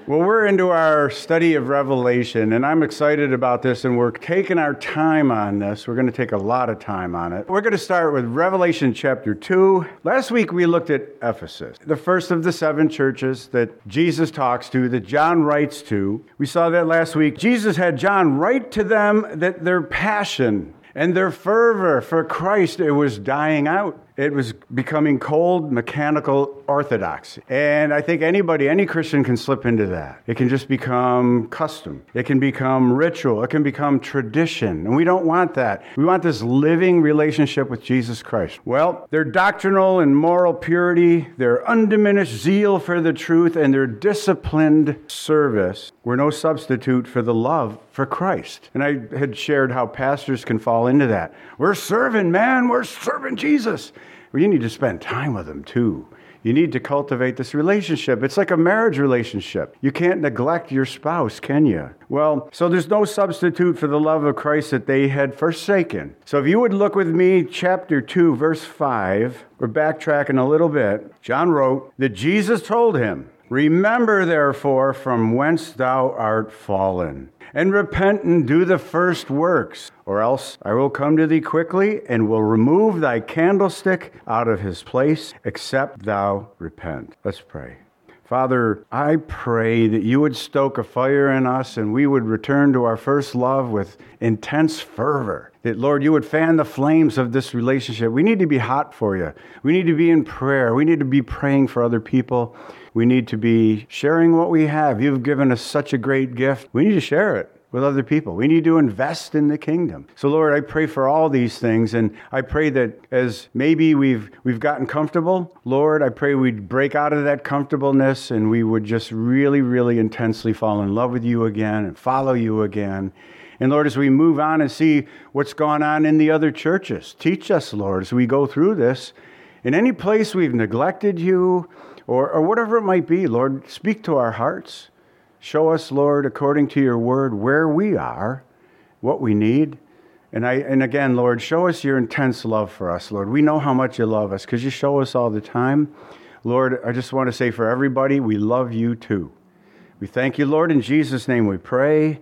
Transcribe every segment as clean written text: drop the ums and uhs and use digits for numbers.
Well, we're into our study of Revelation, and I'm excited about this, and we're taking our time on this. We're going to take a lot of time on it. We're going to start with Revelation chapter 2. Last week, we looked at Ephesus, the first of the 7 churches that Jesus talks to, that John writes to. We saw that last week. Jesus had John write to them that their passion and their fervor for Christ, it was dying out. It was becoming cold, mechanical orthodoxy. And I think any Christian can slip into that. It can just become custom. It can become ritual. It can become tradition. And we don't want that. We want this living relationship with Jesus Christ. Well, their doctrinal and moral purity, their undiminished zeal for the truth, and their disciplined service were no substitute for the love for Christ. And I had shared how pastors can fall into that. We're serving, man. We're serving Jesus. Well, you need to spend time with him too. You need to cultivate this relationship. It's like a marriage relationship. You can't neglect your spouse, can you? Well, so there's no substitute for the love of Christ that they had forsaken. So if you would look with me, chapter 2, verse 5, we're backtracking a little bit. John wrote that Jesus told him, "Remember therefore from whence thou art fallen, and repent and do the first works, or else I will come to thee quickly and will remove thy candlestick out of his place, except thou repent." Let's pray. Father, I pray that you would stoke a fire in us and we would return to our first love with intense fervor. That, Lord, you would fan the flames of this relationship. We need to be hot for you. We need to be in prayer. We need to be praying for other people. We need to be sharing what we have. You've given us such a great gift. We need to share it with other people. We need to invest in the kingdom. So, Lord, I pray for all these things, and I pray that as maybe we've gotten comfortable, Lord, I pray we'd break out of that comfortableness and we would just really, really intensely fall in love with you again and follow you again. And Lord, as we move on and see what's going on in the other churches, teach us, Lord, as we go through this. In any place we've neglected you or whatever it might be, Lord, speak to our hearts. Show us, Lord, according to your word, where we are, what we need. And again, Lord, show us your intense love for us, Lord. We know how much you love us because you show us all the time. Lord, I just want to say for everybody, we love you too. We thank you, Lord. In Jesus' name we pray.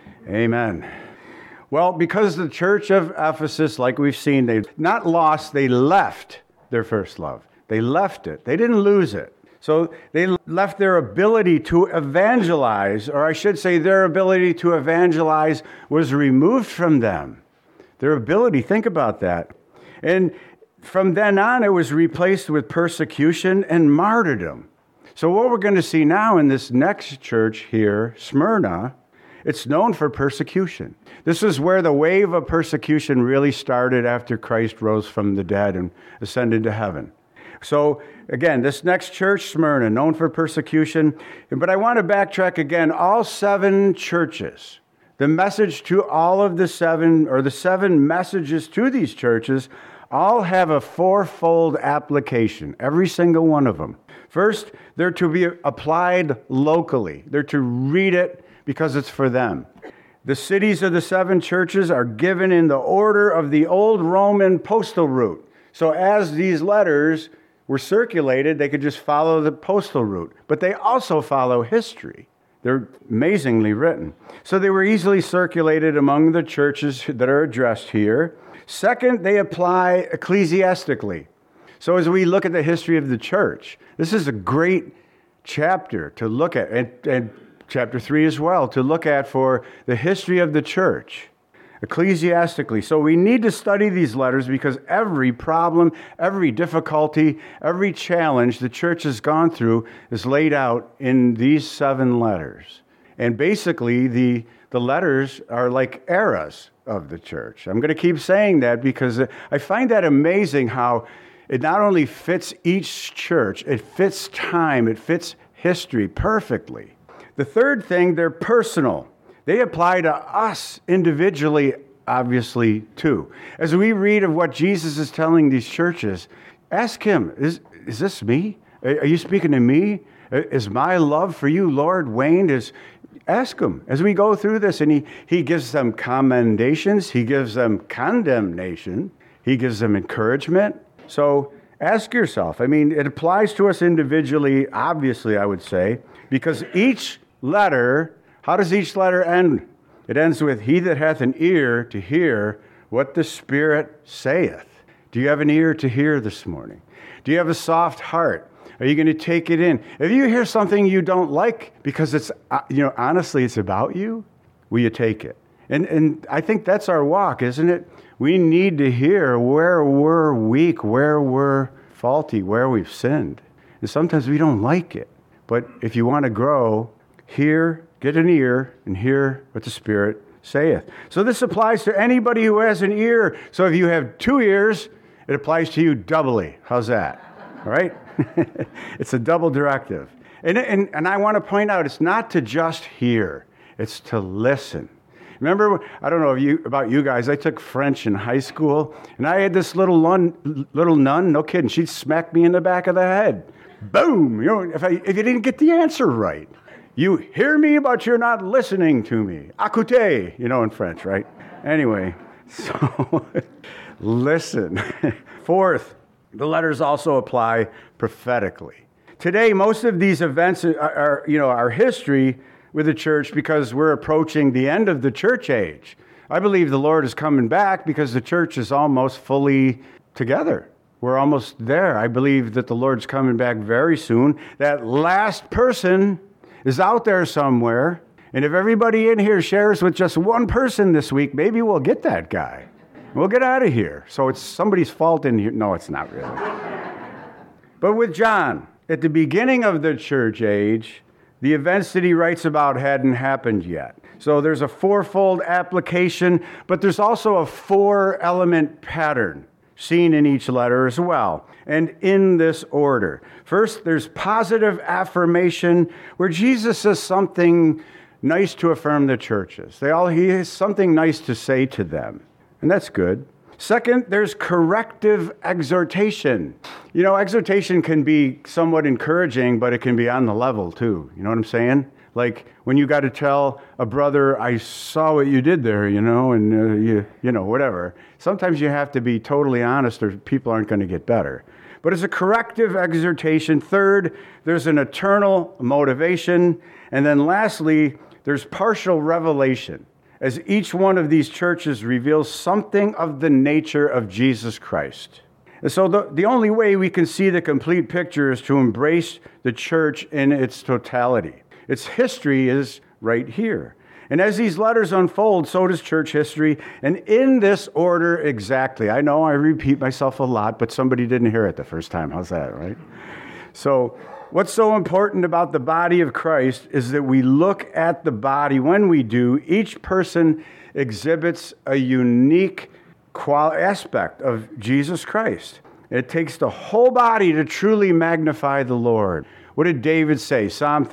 Amen. Well, because the church of Ephesus, like we've seen, they not lost, they left their first love. They left it. They didn't lose it. So they left their ability to evangelize, or I should say their ability to evangelize was removed from them. Their ability, think about that. And from then on, it was replaced with persecution and martyrdom. So what we're going to see now in this next church here, Smyrna, it's known for persecution. This is where the wave of persecution really started after Christ rose from the dead and ascended to heaven. So again, this next church, Smyrna, known for persecution. But I want to backtrack again. All 7 churches, the message to all of the 7, or the 7 messages to these churches, all have a 4-fold application, every single one of them. First, they're to be applied locally. They're to read it because it's for them. The cities of the 7 churches are given in the order of the old Roman postal route. So as these letters were circulated, they could just follow the postal route. But they also follow history. They're amazingly written. So they were easily circulated among the churches that are addressed here. Second, they apply ecclesiastically. So as we look at the history of the church, this is a great chapter to look at, and chapter 3 as well, to look at for the history of the church. Ecclesiastically. So we need to study these letters because every problem, every difficulty, every challenge the church has gone through is laid out in these 7 letters. And basically, the letters are like eras of the church. I'm going to keep saying that because I find that amazing how it not only fits each church, it fits time, it fits history perfectly. The third thing, they're personal. They apply to us individually, obviously, too. As we read of what Jesus is telling these churches, ask him, is this me? Are you speaking to me? Is my love for you, Lord, waned? Ask him as we go through this. And he gives them commendations. He gives them condemnation. He gives them encouragement. So ask yourself. I mean, it applies to us individually, obviously, I would say, because each letter, how does each letter end? It ends with, he that hath an ear to hear what the Spirit saith. Do you have an ear to hear this morning? Do you have a soft heart? Are you going to take it in? If you hear something you don't like because it's, honestly, it's about you, will you take it? And I think that's our walk, isn't it? We need to hear where we're weak, where we're faulty, where we've sinned. And sometimes we don't like it. But if you want to grow, get an ear and hear what the Spirit saith. So this applies to anybody who has an ear. So if you have 2 ears, it applies to you doubly. How's that? All right? It's a double directive. And I want to point out, it's not to just hear. It's to listen. Remember, I don't know about you guys, I took French in high school, and I had this little nun, no kidding, she'd smack me in the back of the head. Boom! If you didn't get the answer right. You hear me, but you're not listening to me. Écoutez, in French, right? Anyway, so listen. Fourth, the letters also apply prophetically. Today, most of these events are history with the church because we're approaching the end of the church age. I believe the Lord is coming back because the church is almost fully together. We're almost there. I believe that the Lord's coming back very soon. That last person is out there somewhere. And if everybody in here shares with just one person this week, maybe we'll get that guy. We'll get out of here. So it's somebody's fault in here. No, it's not really. But with John, at the beginning of the church age, the events that he writes about hadn't happened yet. So there's a fourfold application, but there's also a 4-element pattern seen in each letter as well, and in this order. First, there's positive affirmation, where Jesus says something nice to affirm the churches. He has something nice to say to them, and that's good. Second, there's corrective exhortation. Exhortation can be somewhat encouraging, but it can be on the level too. You know what I'm saying? Like when you got to tell a brother, I saw what you did there, and whatever. Sometimes you have to be totally honest or people aren't going to get better. But it's a corrective exhortation. Third, there's an eternal motivation. And then lastly, there's partial revelation, as each one of these churches reveals something of the nature of Jesus Christ. And so the only way we can see the complete picture is to embrace the church in its totality. Its history is right here. And as these letters unfold, so does church history, and in this order exactly. I know I repeat myself a lot, but somebody didn't hear it the first time. How's that, right? So what's so important about the body of Christ is that we look at the body. When we do, each person exhibits a unique aspect of Jesus Christ. It takes the whole body to truly magnify the Lord. What did David say? Psalm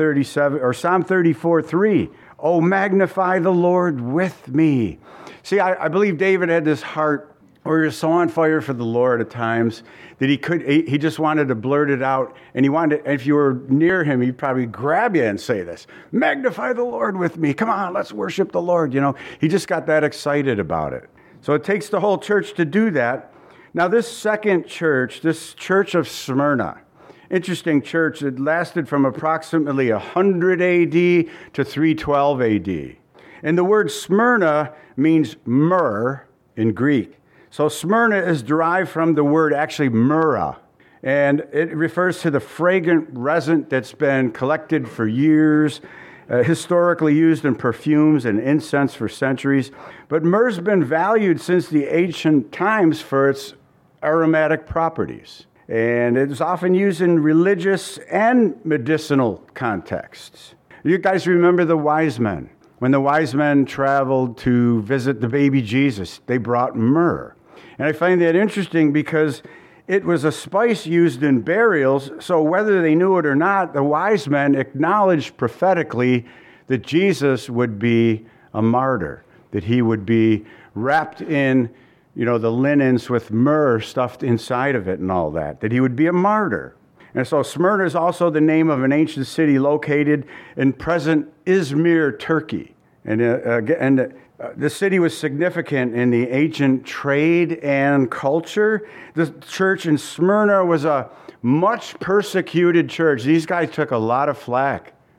34:3. Oh, magnify the Lord with me. See, I believe David had this heart where he was so on fire for the Lord at times that he just wanted to blurt it out. And if you were near him, he'd probably grab you and say this, magnify the Lord with me. Come on, let's worship the Lord. He just got that excited about it. So it takes the whole church to do that. Now, this second church, this church of Smyrna, interesting church. It lasted from approximately 100 A.D. to 312 A.D. And the word Smyrna means myrrh in Greek. So Smyrna is derived from the word actually myrrha. And it refers to the fragrant resin that's been collected for years, historically used in perfumes and incense for centuries. But myrrh's been valued since the ancient times for its aromatic properties. And it's often used in religious and medicinal contexts. You guys remember the wise men? When the wise men traveled to visit the baby Jesus, they brought myrrh. And I find that interesting because it was a spice used in burials, so whether they knew it or not, the wise men acknowledged prophetically that Jesus would be a martyr, that he would be wrapped in the linens with myrrh stuffed inside of it and all that he would be a martyr. And so Smyrna is also the name of an ancient city located in present Izmir, Turkey. And the city was significant in the ancient trade and culture. The church in Smyrna was a much persecuted church. These guys took a lot of flack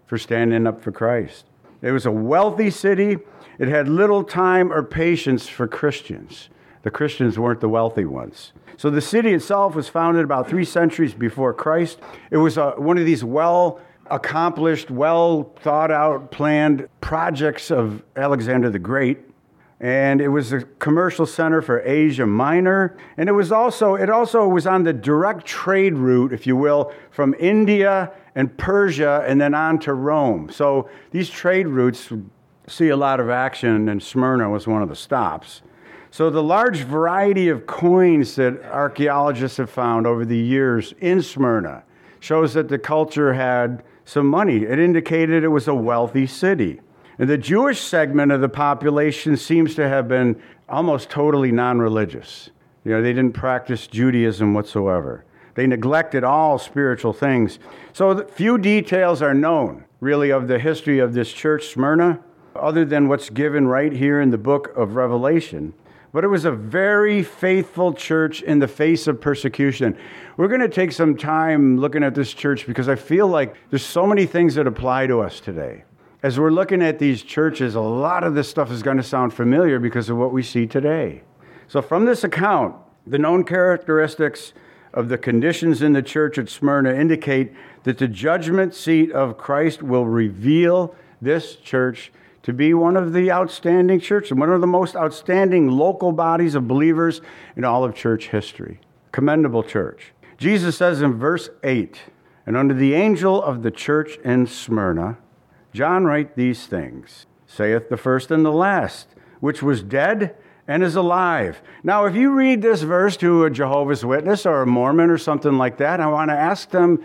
for standing up for Christ. It was a wealthy city. It had little time or patience for Christians. The Christians weren't the wealthy ones. So the city itself was founded about 3 centuries before Christ. It was one of these well-accomplished, well-thought-out, planned projects of Alexander the Great. And it was a commercial center for Asia Minor. And it also was on the direct trade route, if you will, from India and Persia and then on to Rome. So these trade routes see a lot of action, and Smyrna was one of the stops. So the large variety of coins that archaeologists have found over the years in Smyrna shows that the culture had some money. It indicated it was a wealthy city. And the Jewish segment of the population seems to have been almost totally non-religious. They didn't practice Judaism whatsoever. They neglected all spiritual things. So few details are known, really, of the history of this church, Smyrna, other than what's given right here in the book of Revelation. But it was a very faithful church in the face of persecution. We're going to take some time looking at this church because I feel like there's so many things that apply to us today. As we're looking at these churches, a lot of this stuff is going to sound familiar because of what we see today. So from this account, the known characteristics of the conditions in the church at Smyrna indicate that the judgment seat of Christ will reveal this church to be one of the outstanding churches, one of the most outstanding local bodies of believers in all of church history. Commendable church. Jesus says in verse 8, "And unto the angel of the church in Smyrna, John write these things, saith the first and the last, which was dead and is alive." Now, if you read this verse to a Jehovah's Witness or a Mormon or something like that, I want to ask them,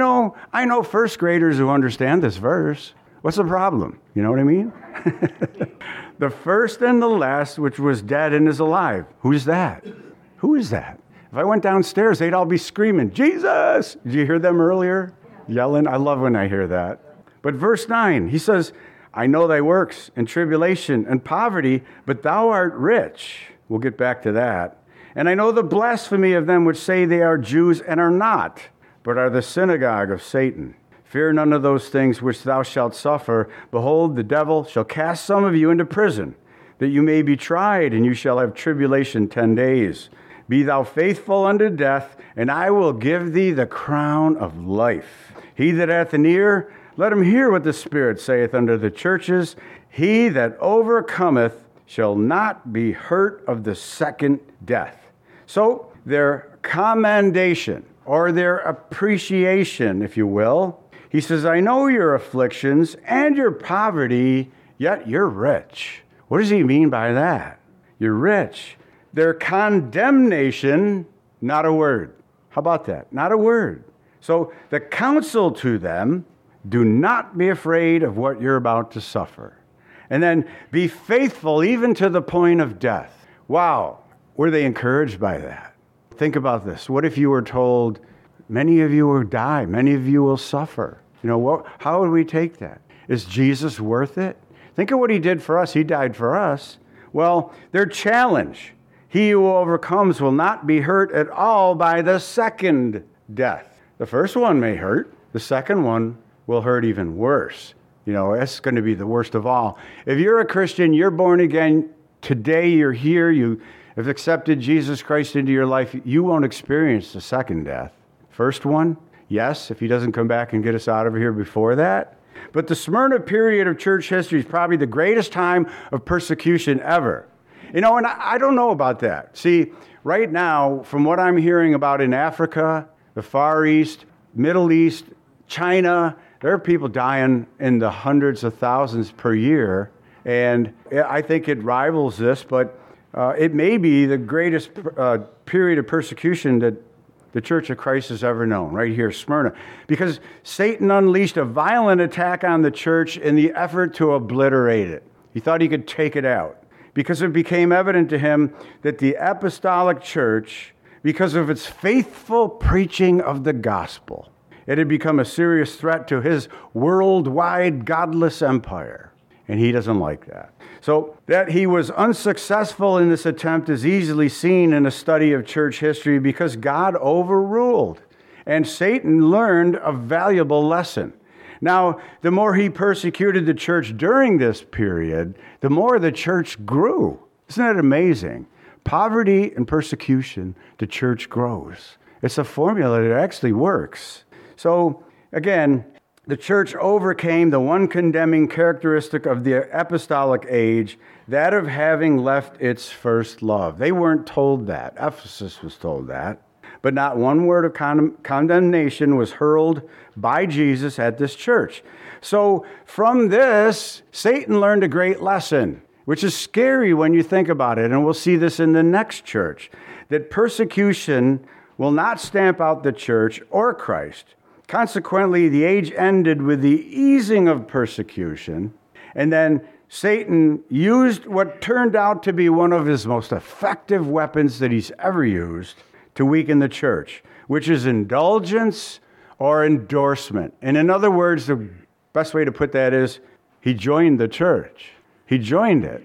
I know first graders who understand this verse. What's the problem? You know what I mean? The first and the last, which was dead and is alive. Who's that? Who is that? If I went downstairs, they'd all be screaming, "Jesus!" Did you hear them earlier? Yelling? I love when I hear that. But verse 9, he says, "I know thy works and tribulation and poverty, but thou art rich." We'll get back to that. "And I know the blasphemy of them which say they are Jews and are not, but are the synagogue of Satan. Fear none of those things which thou shalt suffer. Behold, the devil shall cast some of you into prison, that you may be tried, and you shall have tribulation 10 days. Be thou faithful unto death, and I will give thee the crown of life. He that hath an ear, let him hear what the Spirit saith unto the churches. He that overcometh shall not be hurt of the second death." So their commendation, or their appreciation, if you will, he says, "I know your afflictions and your poverty, yet you're rich." What does he mean by that? You're rich. Their condemnation, not a word. How about that? Not a word. So the counsel to them, do not be afraid of what you're about to suffer. And then be faithful even to the point of death. Wow. Were they encouraged by that? Think about this. What if you were told, many of you will die, many of you will suffer? How would we take that? Is Jesus worth it? Think of what he did for us. He died for us. Well, their challenge, he who overcomes will not be hurt at all by the second death. The first one may hurt. The second one will hurt even worse. It's going to be the worst of all. If you're a Christian, you're born again, today you're here, you have accepted Jesus Christ into your life, you won't experience the second death. First one, yes, if he doesn't come back and get us out of here before that. But the Smyrna period of church history is probably the greatest time of persecution ever. And I don't know about that. See, right now, from what I'm hearing about in Africa, the Far East, Middle East, China, there are people dying in the hundreds of thousands per year. And I think it rivals this, but it may be the greatest period of persecution that the Church of Christ has ever known, right here, Smyrna. Because Satan unleashed a violent attack on the church in the effort to obliterate it. He thought he could take it out. Because it became evident to him that the apostolic church, because of its faithful preaching of the gospel, it had become a serious threat to his worldwide godless empire. And he doesn't like that. So that he was unsuccessful in this attempt is easily seen in a study of church history because God overruled and Satan learned a valuable lesson. Now, the more he persecuted the church during this period, the more the church grew. Isn't that amazing? Poverty and persecution, the church grows. It's a formula that actually works. So, again, the church overcame the one condemning characteristic of the apostolic age, that of having left its first love. They weren't told that. Ephesus was told that. But not one word of condemnation was hurled by Jesus at this church. So from this, Satan learned a great lesson, which is scary when you think about it. And we'll see this in the next church, that persecution will not stamp out the church or Christ. Consequently, the age ended with the easing of persecution, and then Satan used what turned out to be one of his most effective weapons that he's ever used to weaken the church, which is indulgence or endorsement. And in other words, the best way to put that is he joined the church. He joined it.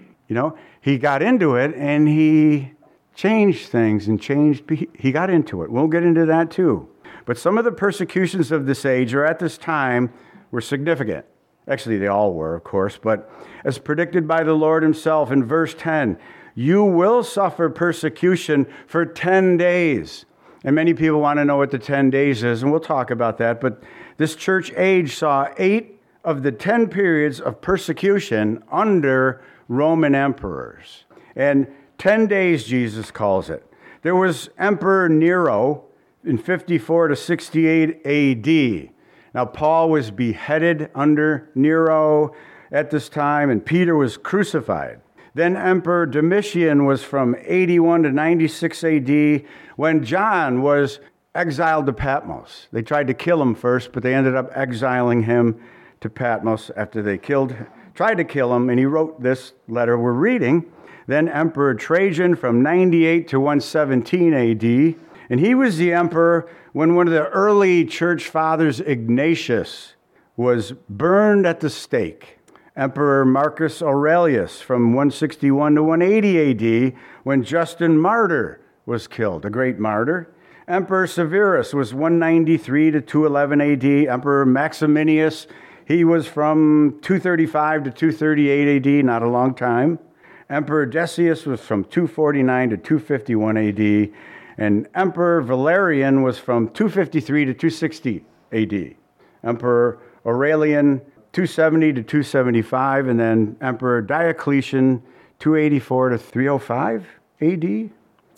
He got into it and he changed things and he got into it. We'll get into that too. But some of the persecutions of this age or at this time were significant. Actually, they all were, of course, but as predicted by the Lord himself in verse 10, you will suffer persecution for 10 days. And many people want to know what the 10 days is, and we'll talk about that. But this church age saw 8 of the 10 periods of persecution under Roman emperors. And 10 days, Jesus calls it. There was Emperor Nero in 54 to 68 AD. Now, Paul was beheaded under Nero at this time, and Peter was crucified. Then Emperor Domitian was from 81 to 96 AD, when John was exiled to Patmos. They tried to kill him first, but they ended up exiling him to Patmos after they tried to kill him, and he wrote this letter we're reading. Then Emperor Trajan from 98 to 117 AD, and he was the emperor when one of the early church fathers, Ignatius, was burned at the stake. Emperor Marcus Aurelius from 161 to 180 AD, when Justin Martyr was killed, a great martyr. Emperor Severus was 193 to 211 AD. Emperor Maximinius, he was from 235 to 238 AD, not a long time. Emperor Decius was from 249 to 251 AD. And Emperor Valerian was from 253 to 260 AD. Emperor Aurelian, 270 to 275, and then Emperor Diocletian, 284 to 305 AD.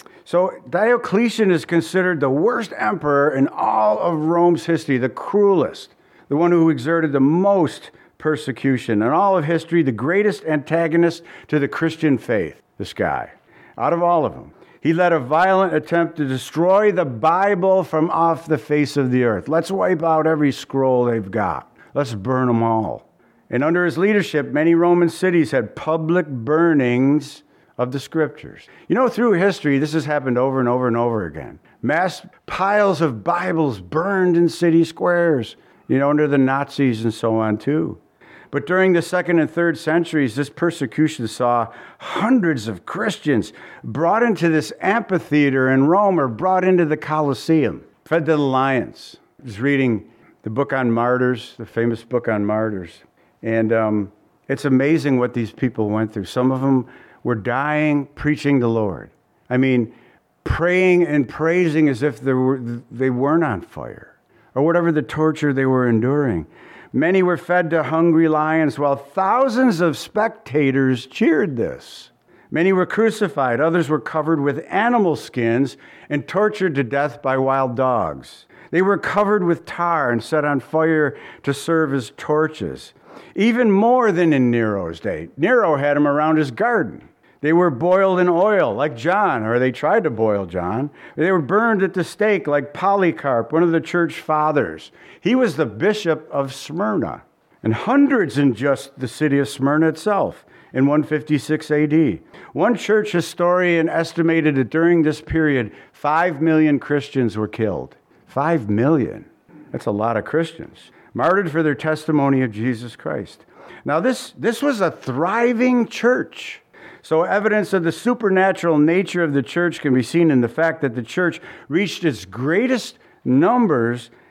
So Diocletian is considered the worst emperor in all of Rome's history, the cruelest, the one who exerted the most persecution in all of history, the greatest antagonist to the Christian faith, this guy, out of all of them. He led a violent attempt to destroy the Bible from off the face of the earth. Let's wipe out every scroll they've got. Let's burn them all. And under his leadership, many Roman cities had public burnings of the scriptures. Through history, this has happened over and over and over again. Mass piles of Bibles burned in city squares, under the Nazis and so on too. But during the 2nd and 3rd centuries, this persecution saw hundreds of Christians brought into this amphitheater in Rome or brought into the Colosseum, fed to the lions. I was reading the book on martyrs, the famous book on martyrs. And it's amazing what these people went through. Some of them were dying, preaching the Lord. I mean, praying and praising as if they weren't on fire, or whatever the torture they were enduring. Many were fed to hungry lions, while thousands of spectators cheered this. Many were crucified. Others were covered with animal skins and tortured to death by wild dogs. They were covered with tar and set on fire to serve as torches. Even more than in Nero's day. Nero had them around his garden. They were boiled in oil like John, or they tried to boil John. They were burned at the stake like Polycarp, one of the church fathers. He was the bishop of Smyrna, and hundreds in just the city of Smyrna itself in 156 AD. One church historian estimated that during this period, 5 million Christians were killed. 5 million. That's a lot of Christians. Martyred for their testimony of Jesus Christ. Now this was a thriving church. So evidence of the supernatural nature of the church can be seen in the fact that the church reached its greatest numbers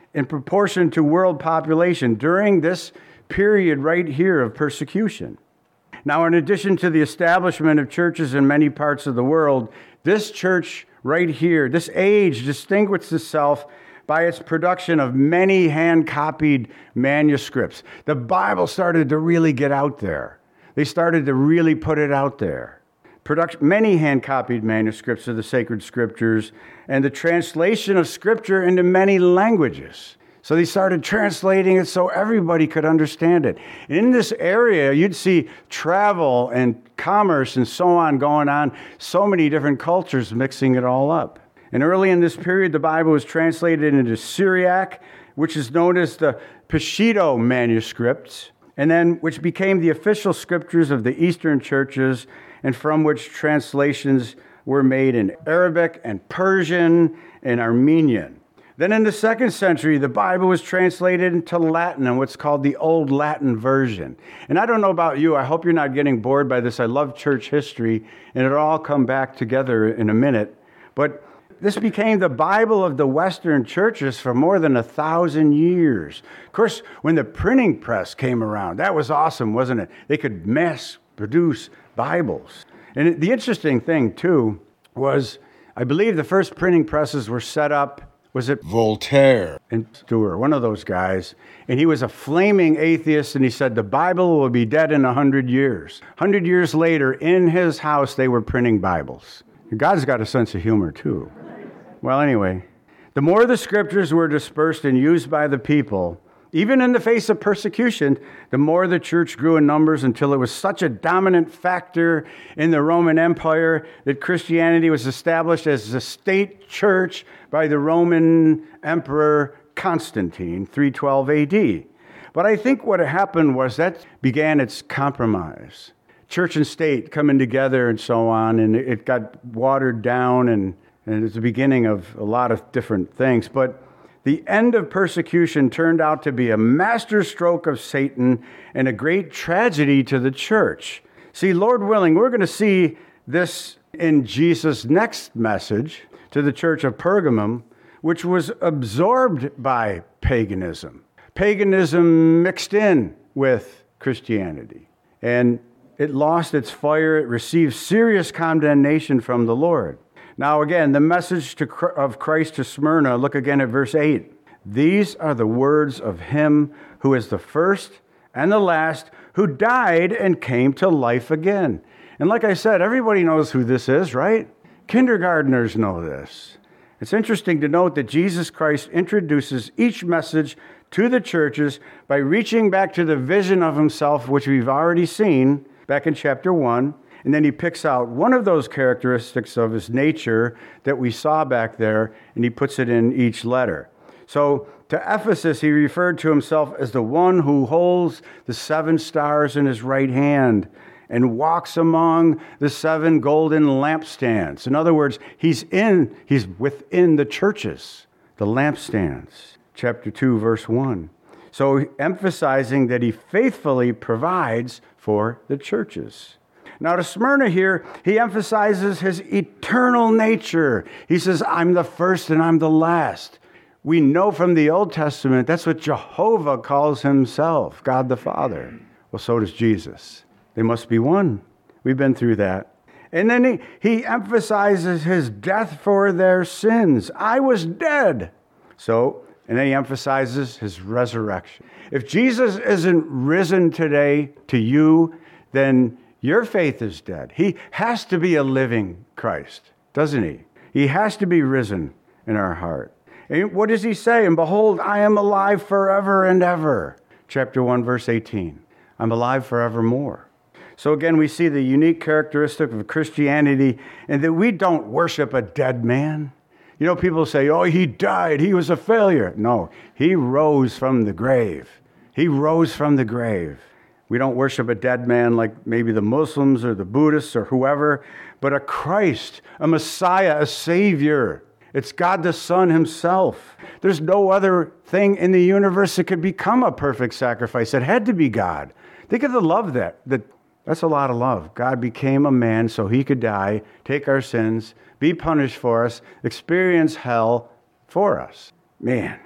in proportion to world population during this period right here of persecution. Now, in addition to the establishment of churches in many parts of the world, this church right here, this age distinguished itself by its production of many hand-copied manuscripts. The Bible started to really get out there. They started to really put it out there. Many hand-copied manuscripts of the sacred scriptures and the translation of scripture into many languages. So they started translating it so everybody could understand it. And in this area, you'd see travel and commerce and so on going on, so many different cultures mixing it all up. And early in this period, the Bible was translated into Syriac, which is known as the Peshitta manuscripts, and then which became the official scriptures of the Eastern churches, and from which translations were made in Arabic and Persian and Armenian. Then in the 2nd century, the Bible was translated into Latin and what's called the Old Latin version. And I don't know about you, I hope you're not getting bored by this. I love church history, and it'll all come back together in a minute. But this became the Bible of the Western churches for more than 1,000 years. Of course, when the printing press came around, that was awesome, wasn't it? They could mass produce Bibles. And the interesting thing, too, was I believe the first printing presses were set up, was it Voltaire and Stewart, one of those guys, and he was a flaming atheist, and he said the Bible will be dead in 100 years. 100 years later, in his house, they were printing Bibles. God's got a sense of humor, too. Well, anyway, the more the scriptures were dispersed and used by the people, even in the face of persecution, the more the church grew in numbers until it was such a dominant factor in the Roman Empire that Christianity was established as a state church by the Roman Emperor Constantine, 312 AD. But I think what happened was that began its compromise. Church and state coming together and so on, and it got watered down, and it's the beginning of a lot of different things. But the end of persecution turned out to be a masterstroke of Satan and a great tragedy to the church. See, Lord willing, we're going to see this in Jesus' next message to the church of Pergamum, which was absorbed by paganism. Paganism mixed in with Christianity. And it lost its fire. It received serious condemnation from the Lord. Now again, the message of Christ to Smyrna, look again at verse 8. These are the words of him who is the first and the last, who died and came to life again. And like I said, everybody knows who this is, right? Kindergartners know this. It's interesting to note that Jesus Christ introduces each message to the churches by reaching back to the vision of himself, which we've already seen back in chapter 1. And then he picks out one of those characteristics of his nature that we saw back there, and he puts it in each letter. So to Ephesus, he referred to himself as the one who holds the 7 stars in his right hand and walks among the 7 golden lampstands. In other words, he's within the churches, the lampstands. Chapter 2, verse 1. So emphasizing that he faithfully provides for the churches. Now to Smyrna here, he emphasizes his eternal nature. He says, I'm the first and I'm the last. We know from the Old Testament, that's what Jehovah calls himself, God the Father. Well, so does Jesus. They must be one. We've been through that. And then he emphasizes his death for their sins. I was dead. And then he emphasizes his resurrection. If Jesus isn't risen today to you, then your faith is dead. He has to be a living Christ, doesn't he? He has to be risen in our heart. And what does he say? And behold, I am alive forever and ever. Chapter 1, verse 18. I'm alive forevermore. So again, we see the unique characteristic of Christianity and that we don't worship a dead man. You know, people say, oh, he died. He was a failure. No, he rose from the grave. He rose from the grave. We don't worship a dead man like maybe the Muslims or the Buddhists or whoever, but a Christ, a Messiah, a Savior. It's God the Son himself. There's no other thing in the universe that could become a perfect sacrifice. It had to be God. Think of the love that's a lot of love. God became a man so he could die, take our sins, be punished for us, experience hell for us. Man.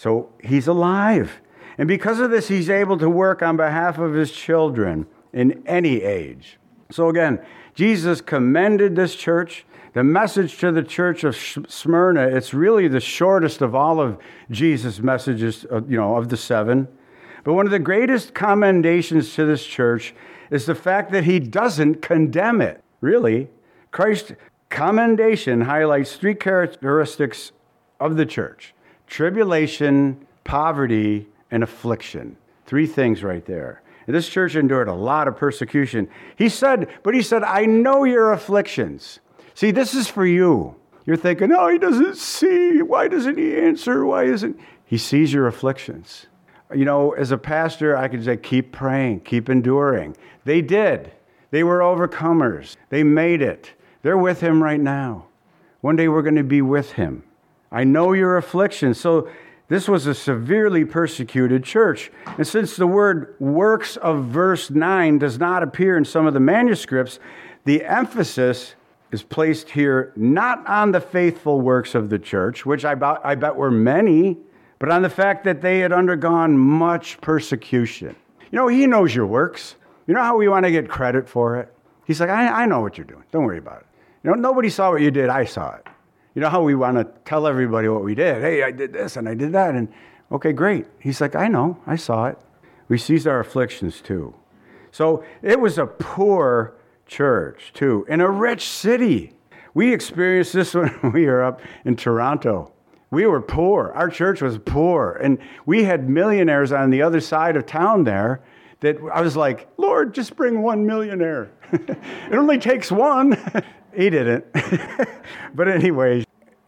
So he's alive. And because of this, he's able to work on behalf of his children in any age. So again, Jesus commended this church. The message to the church of Smyrna, it's really the shortest of all of Jesus' messages, of the 7. But one of the greatest commendations to this church is the fact that he doesn't condemn it. Really, Christ's commendation highlights 3 characteristics of the church: tribulation, poverty, and affliction. 3 things right there. And this church endured a lot of persecution. He said, I know your afflictions. See, this is for you. You're thinking, oh, he doesn't see. Why doesn't he answer? Why isn't he? Sees your afflictions. As a pastor, I could say, keep praying, keep enduring. They did. They were overcomers. They made it. They're with him right now. One day we're going to be with him. I know your afflictions. So this was a severely persecuted church. And since the word works of verse 9 does not appear in some of the manuscripts, the emphasis is placed here not on the faithful works of the church, which I bet were many, but on the fact that they had undergone much persecution. He knows your works. You know how we want to get credit for it? He's like, I know what you're doing. Don't worry about it. Nobody saw what you did. I saw it. You know how we want to tell everybody what we did. Hey, I did this and I did that. And okay, great. He's like, I know. I saw it. We seized our afflictions too. So it was a poor church too, in a rich city. We experienced this when we were up in Toronto. We were poor. Our church was poor. And we had millionaires on the other side of town there that I was like, Lord, just bring one millionaire. It only takes one. He didn't. But anyway,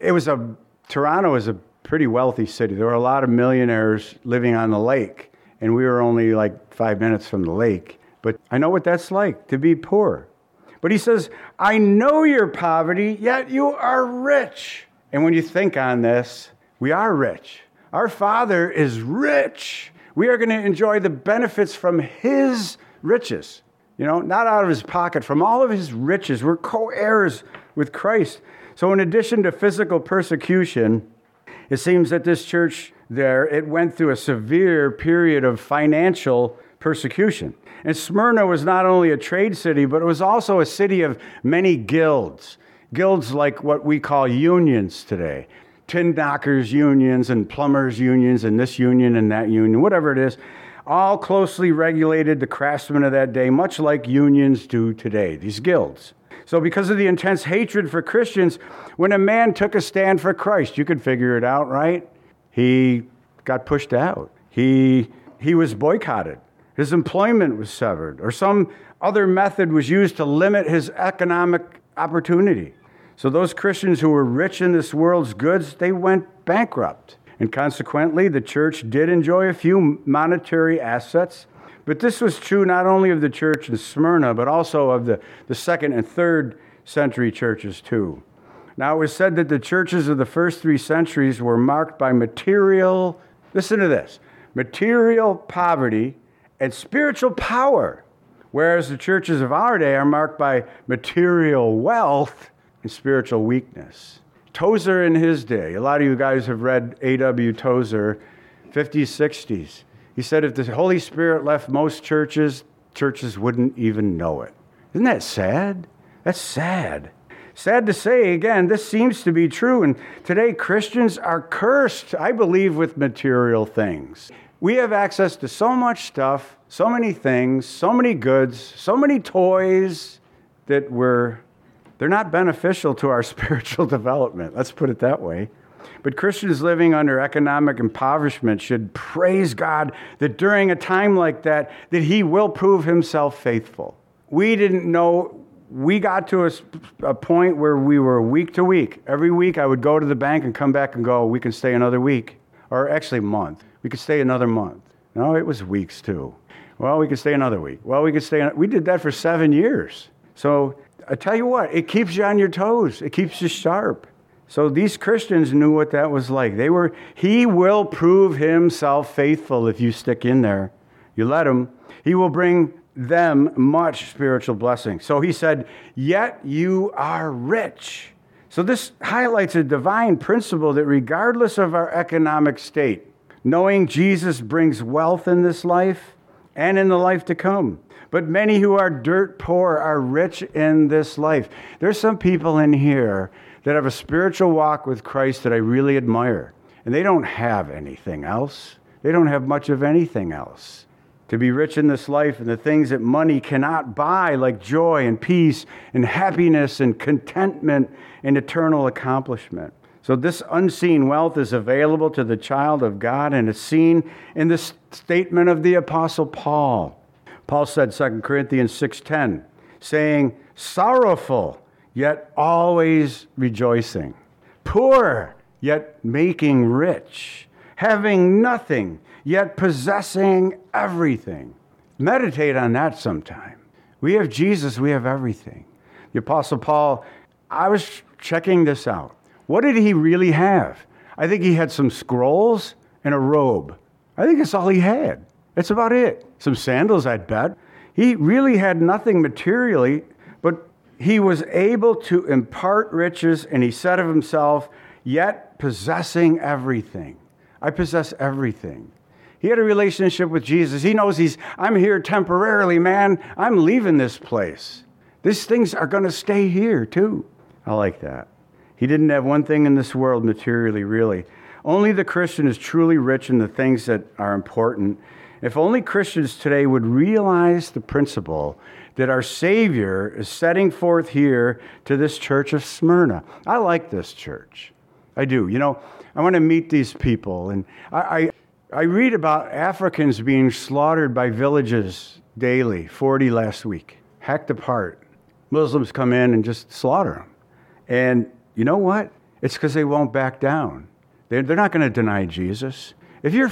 Toronto is a pretty wealthy city. There were a lot of millionaires living on the lake. And we were only like 5 minutes from the lake. But I know what that's like, to be poor. But he says, I know your poverty, yet you are rich. And when you think on this, we are rich. Our Father is rich. We are going to enjoy the benefits from his riches. Not out of his pocket, from all of his riches. We're co-heirs with Christ. So in addition to physical persecution, it seems that this church there, it went through a severe period of financial persecution. And Smyrna was not only a trade city, but it was also a city of many guilds. Guilds like what we call unions today. Tin knockers unions and plumbers unions and this union and that union, whatever it is. All closely regulated the craftsmen of that day, much like unions do today, these guilds. So because of the intense hatred for Christians, when a man took a stand for Christ, you could figure it out, right? He got pushed out. He was boycotted. His employment was severed, or some other method was used to limit his economic opportunity. So those Christians who were rich in this world's goods, they went bankrupt. And consequently, the church did enjoy a few monetary assets. But this was true not only of the church in Smyrna, but also of the 2nd and 3rd century churches too. Now, it was said that the churches of the first 3 centuries were marked by material, listen to this, material poverty and spiritual power, whereas the churches of our day are marked by material wealth and spiritual weakness. Tozer in his day, a lot of you guys have read A.W. Tozer, 50s, 60s. He said if the Holy Spirit left most churches, churches wouldn't even know it. Isn't that sad? That's sad. Sad to say, again, this seems to be true. And today, Christians are cursed, I believe, with material things. We have access to so much stuff, so many things, so many goods, so many toys that they're not beneficial to our spiritual development. Let's put it that way. But Christians living under economic impoverishment should praise God that during a time like that he will prove himself faithful. We didn't know. We got to a point where we were week to week. Every week I would go to the bank and come back and go, we can stay another week. Or actually a month. We could stay another month. No, it was weeks too. Well, we could stay another week. Well, we did that for 7 years. So I tell you what, it keeps you on your toes. It keeps you sharp. So these Christians knew what that was like. He will prove himself faithful if you stick in there. You let him. He will bring them much spiritual blessing. So he said, yet you are rich. So this highlights a divine principle that regardless of our economic state, knowing Jesus brings wealth in this life and in the life to come. But many who are dirt poor are rich in this life. There's some people in here that have a spiritual walk with Christ that I really admire. And they don't have anything else. They don't have much of anything else. To be rich in this life and the things that money cannot buy, like joy and peace and happiness and contentment and eternal accomplishment. So this unseen wealth is available to the child of God, and it's seen in the statement of the Apostle Paul. Paul said, 2 Corinthians 6:10, saying, sorrowful, yet always rejoicing. Poor, yet making rich. Having nothing, yet possessing everything. Meditate on that sometime. We have Jesus, we have everything. The Apostle Paul, I was checking this out. What did he really have? I think he had some scrolls and a robe. I think that's all he had. That's about it. Some sandals, I'd bet. He really had nothing materially, but he was able to impart riches, and he said of himself, yet possessing everything. I possess everything. He had a relationship with Jesus. He knows I'm here temporarily, man. I'm leaving this place. These things are going to stay here too. I like that. He didn't have one thing in this world materially, really. Only the Christian is truly rich in the things that are important. If only Christians today would realize the principle that our Savior is setting forth here to this church of Smyrna. I like this church. I do. You know, I want to meet these people. And I read about Africans being slaughtered by villages daily, 40 last week, hacked apart. Muslims come in and just slaughter them. And you know what? It's because they won't back down. They're not going to deny Jesus. If you're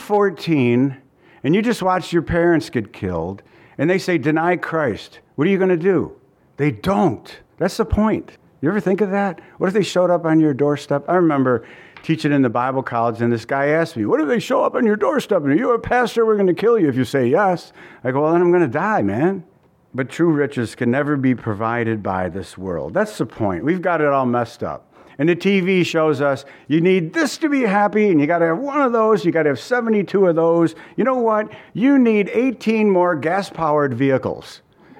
14 and you just watched your parents get killed and they say, deny Christ, what are you going to do? They don't. That's the point. You ever think of that? What if they showed up on your doorstep? I remember teaching in the Bible college, and this guy asked me, what if they show up on your doorstep and you're a pastor, we're going to kill you if you say yes? I go, well, then I'm going to die, man. But true riches can never be provided by this world. That's the point. We've got it all messed up. And the TV shows us you need this to be happy, and you got to have one of those, you got to have 72 of those. You know what? You need 18 more gas-powered vehicles.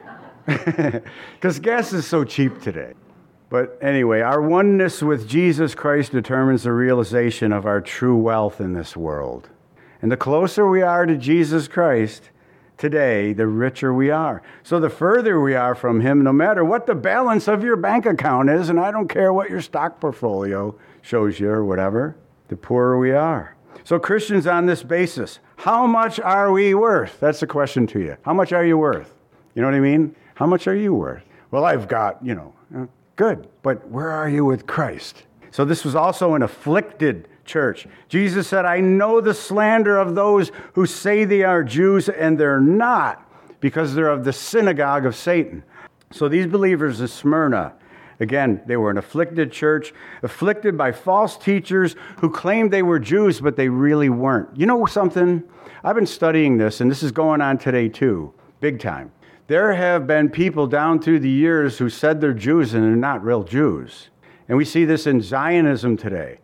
Because gas is so cheap today. But anyway, our oneness with Jesus Christ determines the realization of our true wealth in this world. And the closer we are to Jesus Christ today, the richer we are. So the further we are from him, no matter what the balance of your bank account is, and I don't care what your stock portfolio shows you or whatever, the poorer we are. So Christians on this basis, how much are we worth? That's the question to you. How much are you worth? You know what I mean? How much are you worth? Well, I've got, good, but where are you with Christ? So this was also an afflicted church. Jesus said, I know the slander of those who say they are Jews and they're not, because they're of the synagogue of Satan. So these believers in Smyrna, again, they were an afflicted church, afflicted by false teachers who claimed they were Jews, but they really weren't. You know something? I've been studying this, and this is going on today too, big time. There have been people down through the years who said they're Jews and they're not real Jews. And we see this in Zionism today.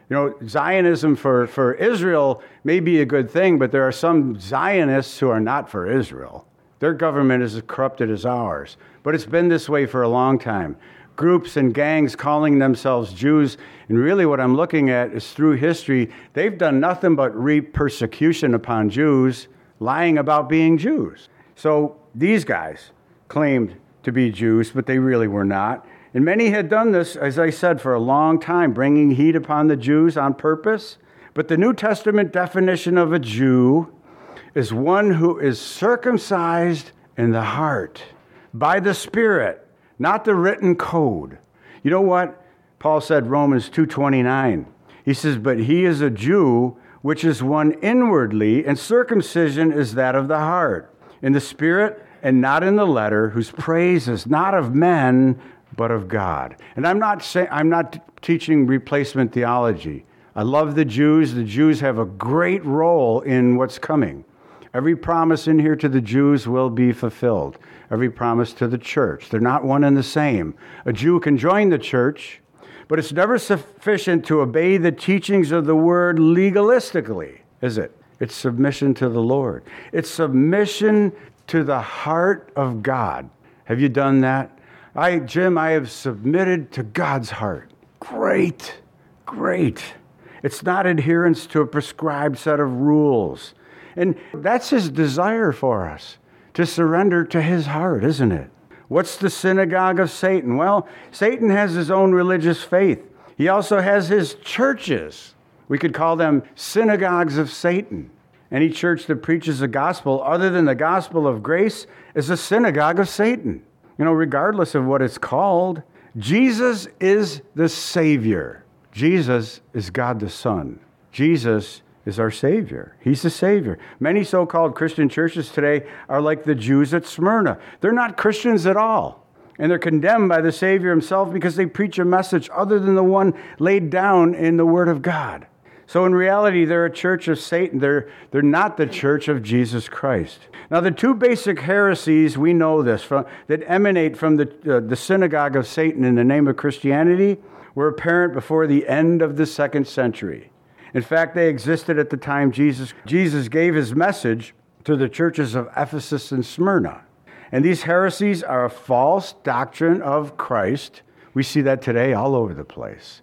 Zionism for Israel may be a good thing, but there are some Zionists who are not for Israel. Their government is as corrupted as ours. But it's been this way for a long time. Groups and gangs calling themselves Jews, and really what I'm looking at is through history, they've done nothing but reap persecution upon Jews, lying about being Jews. So these guys claimed to be Jews, but they really were not. And many had done this, as I said, for a long time, bringing heat upon the Jews on purpose. But the New Testament definition of a Jew is one who is circumcised in the heart by the Spirit, not the written code. You know what? Paul said, Romans 2:29. He says, but he is a Jew, which is one inwardly, and circumcision is that of the heart, in the Spirit and not in the letter, whose praise is not of men, but of God. And I'm not teaching replacement theology. I love the Jews. The Jews have a great role in what's coming. Every promise in here to the Jews will be fulfilled. Every promise to the church. They're not one and the same. A Jew can join the church, but it's never sufficient to obey the teachings of the word legalistically, is it? It's submission to the Lord. It's submission to the heart of God. Have you done that? Jim, I have submitted to God's heart. Great. It's not adherence to a prescribed set of rules. And that's his desire for us, to surrender to his heart, isn't it? What's the synagogue of Satan? Well, Satan has his own religious faith. He also has his churches. We could call them synagogues of Satan. Any church that preaches a gospel other than the gospel of grace is a synagogue of Satan. Regardless of what it's called, Jesus is the Savior. Jesus is God the Son. Jesus is our Savior. He's the Savior. Many so-called Christian churches today are like the Jews at Smyrna. They're not Christians at all. And they're condemned by the Savior himself because they preach a message other than the one laid down in the Word of God. So in reality, they're a church of Satan. They're not the church of Jesus Christ. Now, the two basic heresies, we know this, that emanate from the synagogue of Satan in the name of Christianity were apparent before the end of the 2nd century. In fact, they existed at the time Jesus gave his message to the churches of Ephesus and Smyrna. And these heresies are a false doctrine of Christ. We see that today all over the place.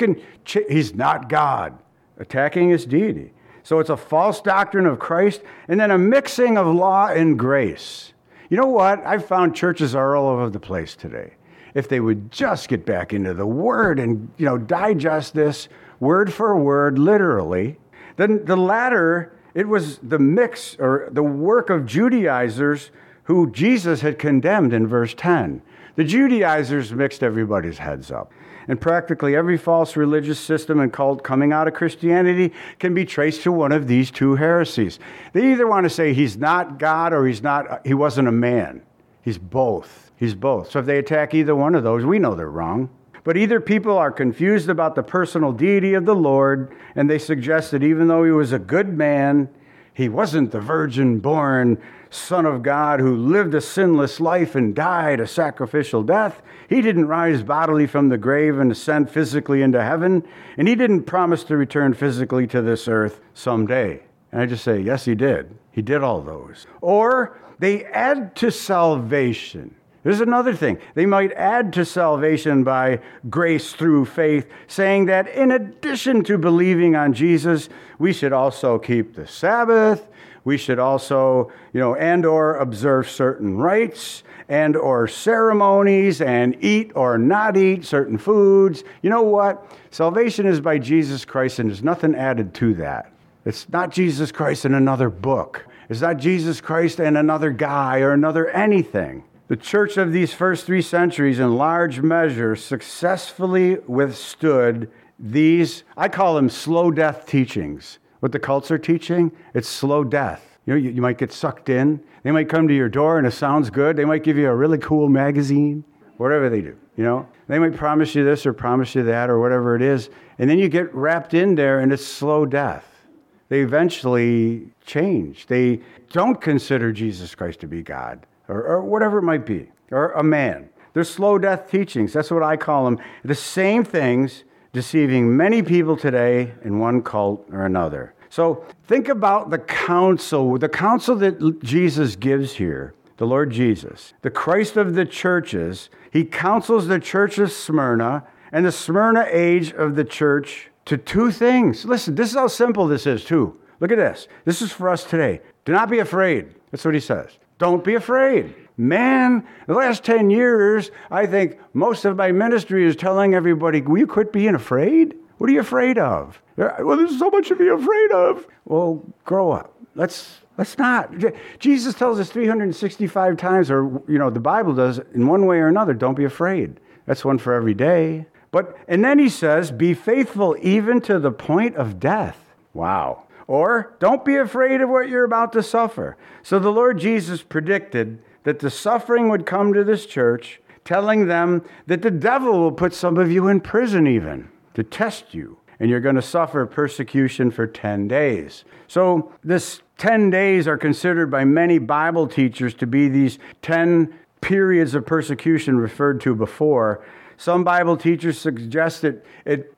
He's not God, attacking his deity. So it's a false doctrine of Christ, and then a mixing of law and grace. You know what? I've found churches are all over the place today. If they would just get back into the Word and, digest this word for word, literally, then the latter, it was the mix or the work of Judaizers who Jesus had condemned in verse 10. The Judaizers mixed everybody's heads up. And practically every false religious system and cult coming out of Christianity can be traced to one of these two heresies. They either want to say he's not God or he wasn't a man. He's both. So if they attack either one of those, we know they're wrong. But either people are confused about the personal deity of the Lord, and they suggest that even though he was a good man, he wasn't the virgin-born Son of God who lived a sinless life and died a sacrificial death. He didn't rise bodily from the grave and ascend physically into heaven, and he didn't promise to return physically to this earth someday. And I just say, yes, he did. He did all those. Or they add to salvation. There's another thing. They might add to salvation by grace through faith, saying that in addition to believing on Jesus, we should also keep the Sabbath. We should also, and or observe certain rites and or ceremonies and eat or not eat certain foods. You know what? Salvation is by Jesus Christ, and there's nothing added to that. It's not Jesus Christ in another book. It's not Jesus Christ and another guy or another anything. The church of these first 3 centuries in large measure successfully withstood these, I call them slow death teachings. What the cults are teaching, it's slow death. You might get sucked in. They might come to your door and it sounds good. They might give you a really cool magazine, whatever they do, They might promise you this or promise you that or whatever it is. And then you get wrapped in there and it's slow death. They eventually change. They don't consider Jesus Christ to be God. Or whatever it might be, or a man. They're slow death teachings. That's what I call them. The same things deceiving many people today in one cult or another. So think about the counsel that Jesus gives here, the Lord Jesus, the Christ of the churches. He counsels the church of Smyrna and the Smyrna age of the church to 2 things. Listen, this is how simple this is too. Look at this. This is for us today. Do not be afraid. That's what he says. Don't be afraid. Man, the last 10 years, I think most of my ministry is telling everybody, will you quit being afraid? What are you afraid of? Well, there's so much to be afraid of. Well, grow up. Let's not. Jesus tells us 365 times, or, the Bible does, in one way or another, don't be afraid. That's one for every day. And then he says, be faithful even to the point of death. Wow. Or don't be afraid of what you're about to suffer. So the Lord Jesus predicted that the suffering would come to this church, telling them that the devil will put some of you in prison even to test you. And you're going to suffer persecution for 10 days. So this 10 days are considered by many Bible teachers to be these 10 periods of persecution referred to before. Some Bible teachers suggest that it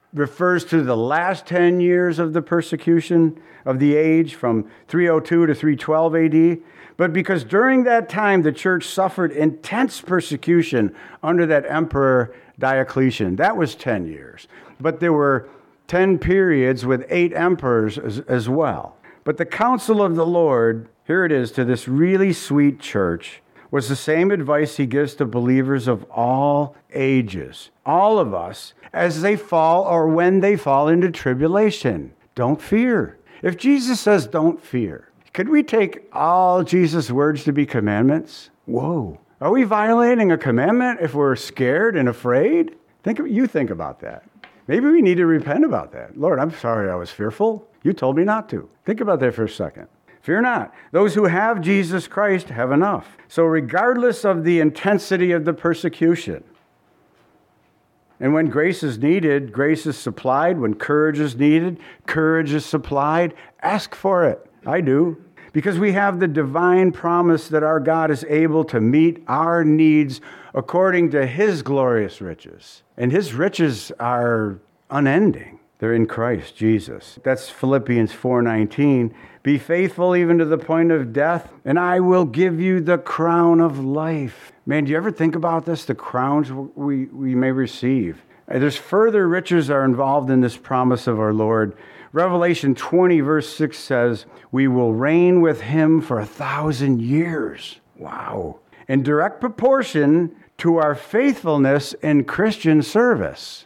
refers to the last 10 years of the persecution of the age from 302 to 312 AD, but because during that time the church suffered intense persecution under that emperor Diocletian. That was 10 years. But there were 10 periods with 8 emperors as well. But the counsel of the Lord, here it is, to this really sweet church, was the same advice he gives to believers of all ages, all of us, as they fall or when they fall into tribulation. Don't fear. If Jesus says don't fear, could we take all Jesus' words to be commandments? Whoa. Are we violating a commandment if we're scared and afraid? Think about that. Maybe we need to repent about that. Lord, I'm sorry I was fearful. You told me not to. Think about that for a second. Fear not. Those who have Jesus Christ have enough. So regardless of the intensity of the persecution, and when grace is needed, grace is supplied. When courage is needed, courage is supplied. Ask for it. I do. Because we have the divine promise that our God is able to meet our needs according to his glorious riches. And his riches are unending. They're in Christ Jesus. That's Philippians 4:19. Be faithful even to the point of death, and I will give you the crown of life. Man, do you ever think about this? The crowns we may receive. There's further riches are involved in this promise of our Lord. Revelation 20 verse 6 says, we will reign with him for 1,000 years. Wow. In direct proportion to our faithfulness in Christian service.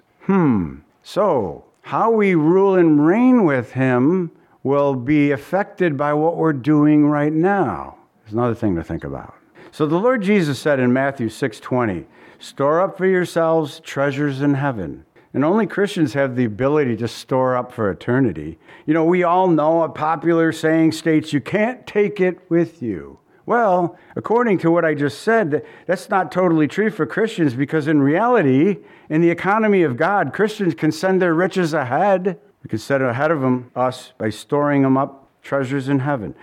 So, how we rule and reign with him will be affected by what we're doing right now. There's another thing to think about. So the Lord Jesus said in Matthew 6:20, store up for yourselves treasures in heaven. And only Christians have the ability to store up for eternity. You know, we all know a popular saying states, you can't take it with you. Well, according to what I just said, that's not totally true for Christians because in reality, in the economy of God, Christians can send their riches ahead. We can set it ahead of us by storing them up, treasures in heaven.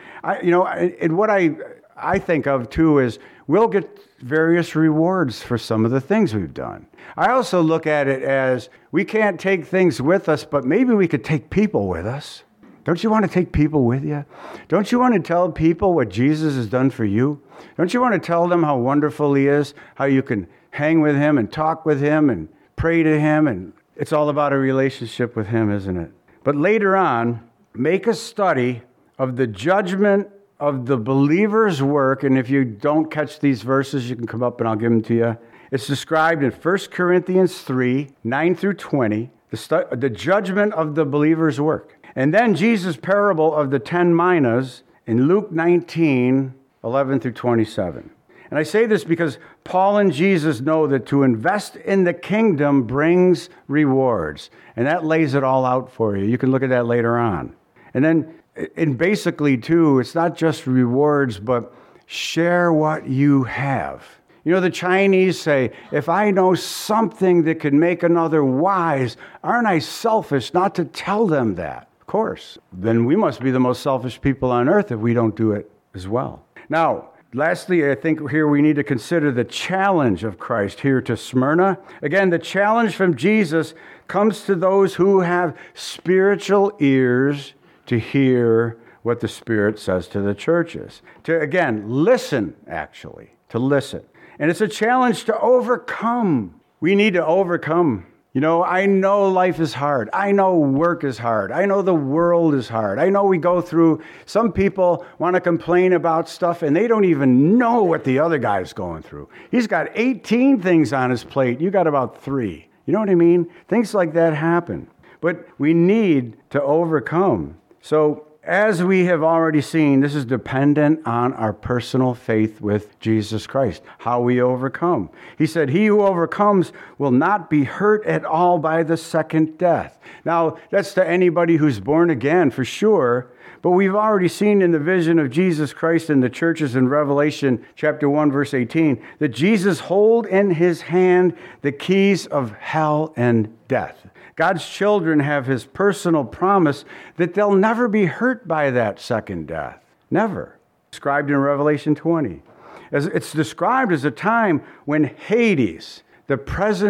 And what I think of too is we'll get various rewards for some of the things we've done. I also look at it as we can't take things with us, but maybe we could take people with us. Don't you want to take people with you? Don't you want to tell people what Jesus has done for you? Don't you want to tell them how wonderful he is, how you can hang with him and talk with him and pray to him? And it's all about a relationship with him, isn't it? But later on, make a study of the judgment of the believer's work. And if you don't catch these verses, you can come up and I'll give them to you. It's described in 1 Corinthians 3, 9 through 20, the judgment of the believer's work. And then Jesus' parable of the 10 minas in Luke 19, 11 through 27. And I say this because Paul and Jesus know that to invest in the kingdom brings rewards. And that lays it all out for you. You can look at that later on. And then, and basically, too, it's not just rewards, but share what you have. You know, the Chinese say, if I know something that could make another wise, aren't I selfish not to tell them that? Of course. Then we must be the most selfish people on earth if we don't do it as well. Now, lastly, I think here we need to consider the challenge of Christ here to Smyrna. Again, the challenge from Jesus comes to those who have spiritual ears to hear what the Spirit says to the churches. To, again, listen, actually, to listen. And it's a challenge to overcome. We need to overcome. You know, I know life is hard. I know work is hard. I know the world is hard. I know we go through, some people want to complain about stuff and they don't even know what the other guy's going through. He's got 18 things on his plate. You got about 3. You know what I mean? Things like that happen. But we need to overcome. So, as we have already seen, this is dependent on our personal faith with Jesus Christ, how we overcome. He said, he who overcomes will not be hurt at all by the second death. Now, that's to anybody who's born again, for sure. But we've already seen in the vision of Jesus Christ in the churches in Revelation chapter 1, verse 18, that Jesus hold in his hand the keys of hell and death. God's children have his personal promise that they'll never be hurt by that second death. Never. Described in Revelation 20. As it's described as a time when Hades, the present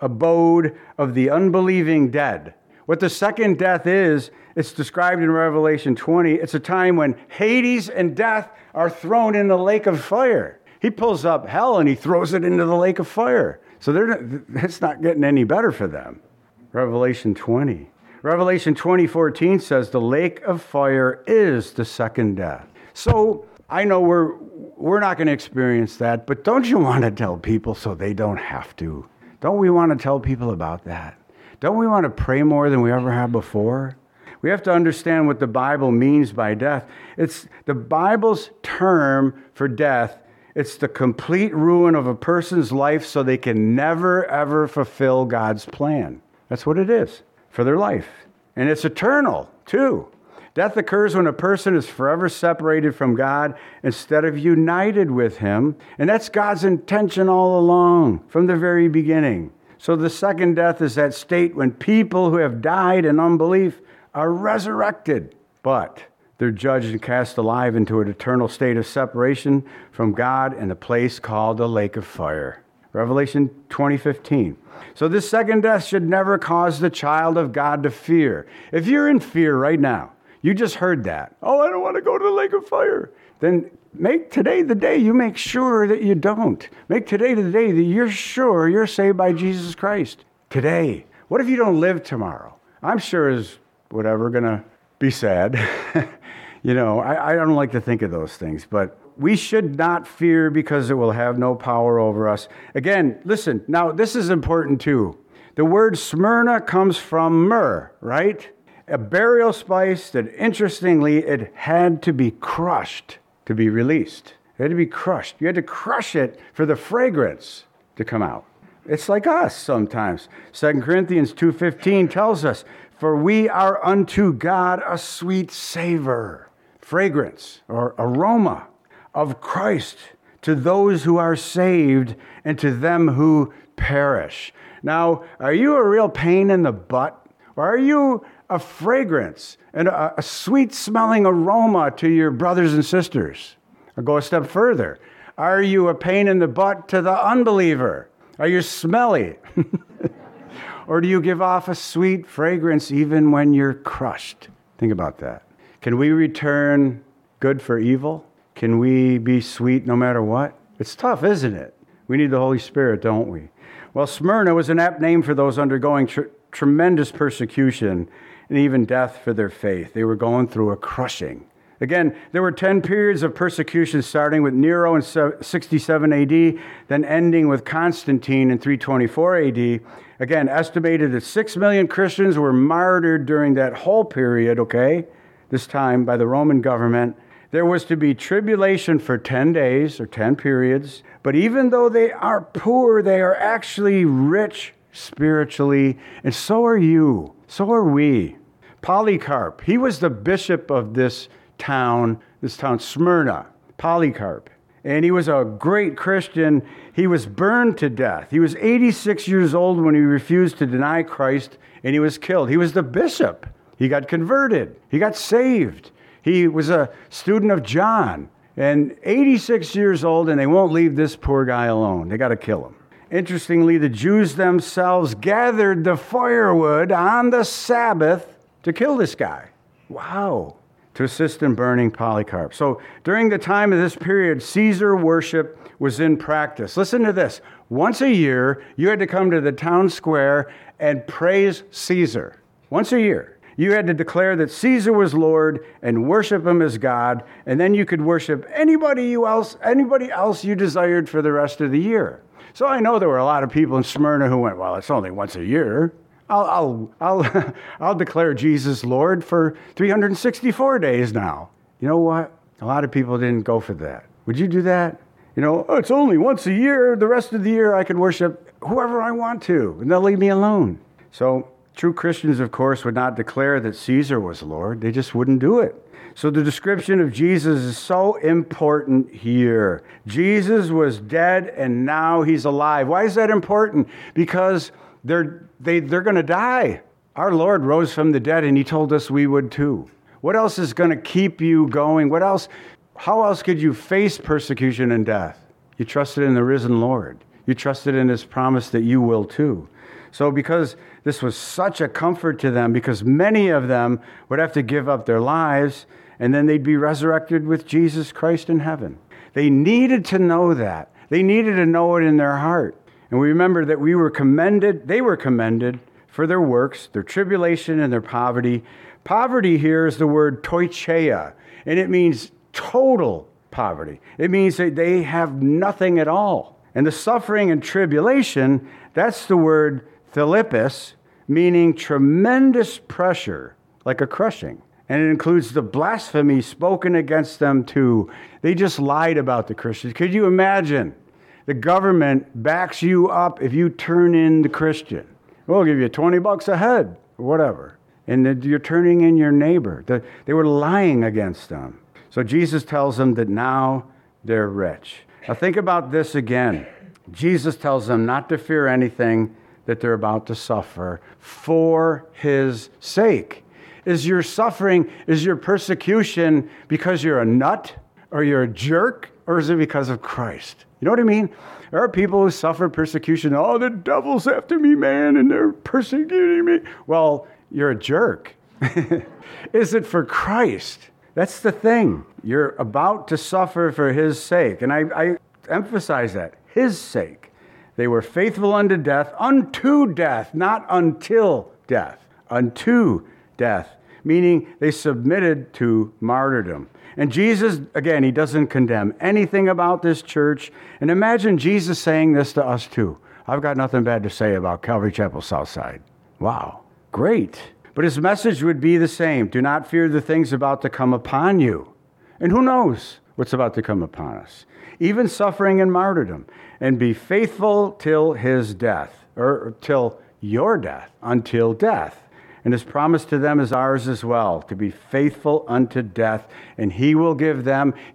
abode of the unbelieving dead. What the second death is, it's described in Revelation 20. It's a time when Hades and death are thrown in the lake of fire. He pulls up hell and he throws it into the lake of fire. So it's not getting any better for them. Revelation 20. Revelation 20:14 says the lake of fire is the second death. So I know we're not going to experience that, but don't you want to tell people so they don't have to? Don't we want to tell people about that? Don't we want to pray more than we ever have before? We have to understand what the Bible means by death. It's the Bible's term for death. It's the complete ruin of a person's life so they can never, ever fulfill God's plan. That's what it is for their life. And it's eternal, too. Death occurs when a person is forever separated from God instead of united with Him. And that's God's intention all along, from the very beginning. So the second death is that state when people who have died in unbelief are resurrected. But they're judged and cast alive into an eternal state of separation from God in a place called the lake of fire. Revelation 20:15. So this second death should never cause the child of God to fear. If you're in fear right now, you just heard that. Oh, I don't want to go to the lake of fire. Then make today the day you make sure that you don't. Make today the day that you're sure you're saved by Jesus Christ. Today. What if you don't live tomorrow? I'm sure is whatever going to be sad. I don't like to think of those things, but we should not fear because it will have no power over us. Again, listen, now this is important too. The word Smyrna comes from myrrh, right? A burial spice that, interestingly, it had to be crushed to be released. It had to be crushed. You had to crush it for the fragrance to come out. It's like us sometimes. 2 Corinthians 2:15 tells us, for we are unto God a sweet savor, fragrance or aroma of Christ to those who are saved and to them who perish. Now, are you a real pain in the butt? Or are you a fragrance and a sweet-smelling aroma to your brothers and sisters? Or go a step further. Are you a pain in the butt to the unbeliever? Are you smelly? Or do you give off a sweet fragrance even when you're crushed? Think about that. Can we return good for evil? Can we be sweet no matter what? It's tough, isn't it? We need the Holy Spirit, don't we? Well, Smyrna was an apt name for those undergoing tremendous persecution and even death for their faith. They were going through a crushing. Again, there were 10 periods of persecution starting with Nero in 67 AD, then ending with Constantine in 324 AD. Again, estimated that 6 million Christians were martyred during that whole period, okay? This time by the Roman government. There was to be tribulation for 10 days or 10 periods. But even though they are poor, they are actually rich spiritually. And so are you. So are we. Polycarp, he was the bishop of this town Smyrna, Polycarp. And he was a great Christian. He was burned to death. He was 86 years old when he refused to deny Christ, and he was killed. He was the bishop. He got converted. He got saved. He was a student of John, and 86 years old, and they won't leave this poor guy alone. They got to kill him. Interestingly, the Jews themselves gathered the firewood on the Sabbath to kill this guy. Wow. To assist in burning Polycarp. So during the time of this period, Caesar worship was in practice. Listen to this. Once a year, you had to come to the town square and praise Caesar. Once a year. You had to declare that Caesar was Lord and worship him as God, and then you could worship anybody else you desired for the rest of the year. So I know there were a lot of people in Smyrna who went, well, it's only once a year. I'll declare Jesus Lord for 364 days now. You know what? A lot of people didn't go for that. Would you do that? It's only once a year. The rest of the year I could worship whoever I want to, and they'll leave me alone. So true Christians, of course, would not declare that Caesar was Lord. They just wouldn't do it. So the description of Jesus is so important here. Jesus was dead, and now he's alive. Why is that important? Because they're going to die. Our Lord rose from the dead, and he told us we would too. What else is going to keep you going? How else could you face persecution and death? You trusted in the risen Lord. You trusted in his promise that you will too. So because this was such a comfort to them, because many of them would have to give up their lives, and then they'd be resurrected with Jesus Christ in heaven. They needed to know that. They needed to know it in their heart. And we remember that they were commended for their works, their tribulation, and their poverty. Poverty here is the word toicheia, and it means total poverty. It means that they have nothing at all. And the suffering and tribulation, that's the word philippus, meaning tremendous pressure, like a crushing. And it includes the blasphemy spoken against them too. They just lied about the Christians. Could you imagine? The government backs you up if you turn in the Christian. We'll give you $20 a head or whatever. And you're turning in your neighbor. They were lying against them. So Jesus tells them that now they're rich. Now think about this again. Jesus tells them not to fear anything that they're about to suffer for his sake. Is your suffering, is your persecution because you're a nut or you're a jerk, or is it because of Christ? You know what I mean? There are people who suffer persecution. Oh, the devil's after me, man, and they're persecuting me. Well, you're a jerk. Is it for Christ? That's the thing. You're about to suffer for his sake. And I emphasize that, his sake. They were faithful unto death, not until death, unto death, meaning they submitted to martyrdom. And Jesus, again, he doesn't condemn anything about this church. And imagine Jesus saying this to us too. I've got nothing bad to say about Calvary Chapel Southside. Wow, great. But his message would be the same. Do not fear the things about to come upon you. And who knows what's about to come upon us? Even suffering and martyrdom. And be faithful till his death, or till your death, until death. And his promise to them is ours as well, to be faithful unto death. And he will give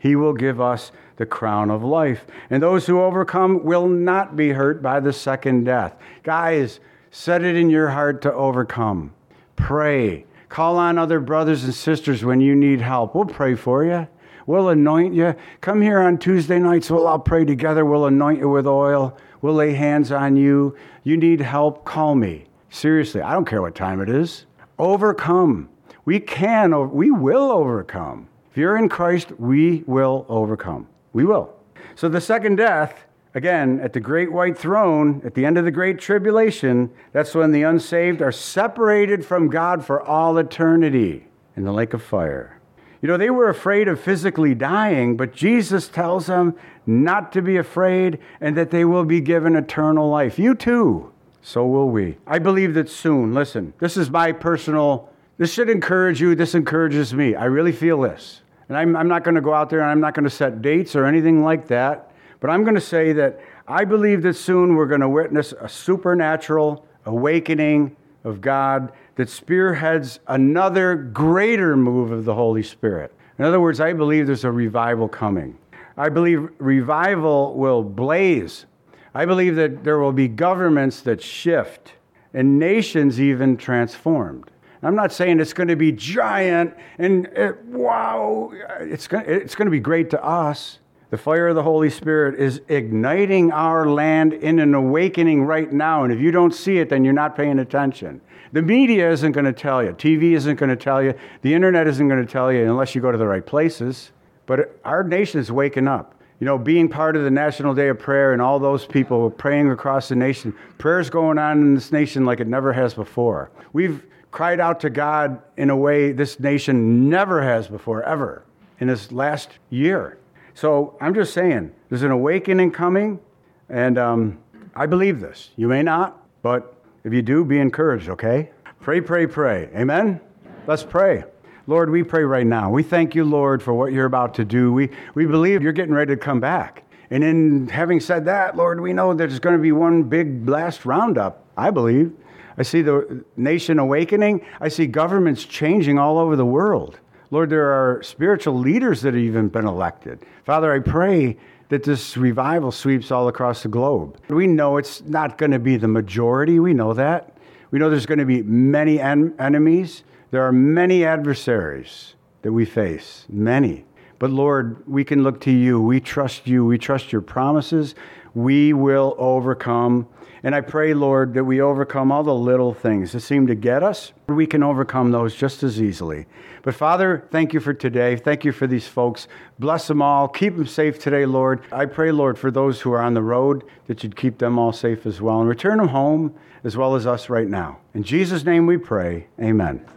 us the crown of life. And those who overcome will not be hurt by the second death. Guys, set it in your heart to overcome. Pray. Call on other brothers and sisters when you need help. We'll pray for you. We'll anoint you. Come here on Tuesday nights. We'll all pray together. We'll anoint you with oil. We'll lay hands on you. You need help, call me. Seriously, I don't care what time it is. Overcome. We will overcome. If you're in Christ, we will overcome. We will. So the second death, again, at the great white throne, at the end of the great tribulation, that's when the unsaved are separated from God for all eternity in the lake of fire. You know, they were afraid of physically dying, but Jesus tells them not to be afraid and that they will be given eternal life. You too. So will we. I believe that soon. Listen, this should encourage you. This encourages me. I really feel this. And I'm not going to go out there and I'm not going to set dates or anything like that. But I'm going to say that I believe that soon we're going to witness a supernatural awakening of God that spearheads another greater move of the Holy Spirit. In other words, I believe there's a revival coming. I believe revival will blaze. I believe that there will be governments that shift and nations even transformed. I'm not saying it's going to be giant and wow, it's going to be great to us. The fire of the Holy Spirit is igniting our land in an awakening right now. And if you don't see it, then you're not paying attention. The media isn't going to tell you. TV isn't going to tell you. The internet isn't going to tell you unless you go to the right places. But our nation is waking up. You know, being part of the National Day of Prayer and all those people praying across the nation, prayers going on in this nation like it never has before. We've cried out to God in a way this nation never has before, ever, in this last year. So I'm just saying, there's an awakening coming, and I believe this. You may not, but if you do, be encouraged, okay? Pray, pray, pray. Amen? Let's pray. Lord, we pray right now. We thank you, Lord, for what you're about to do. We believe you're getting ready to come back. And in having said that, Lord, we know there's going to be one big last roundup, I believe. I see the nation awakening. I see governments changing all over the world. Lord, there are spiritual leaders that have even been elected. Father, I pray that this revival sweeps all across the globe. We know it's not going to be the majority. We know that. We know there's going to be many enemies. There are many adversaries that we face, many. But Lord, we can look to you. We trust you. We trust your promises. we will overcome. And I pray, Lord, that we overcome all the little things that seem to get us. We can overcome those just as easily. But Father, thank you for today. Thank you for these folks. Bless them all. Keep them safe today, Lord. I pray, Lord, for those who are on the road, that you'd keep them all safe as well and return them home as well as us right now. In Jesus' name we pray. Amen.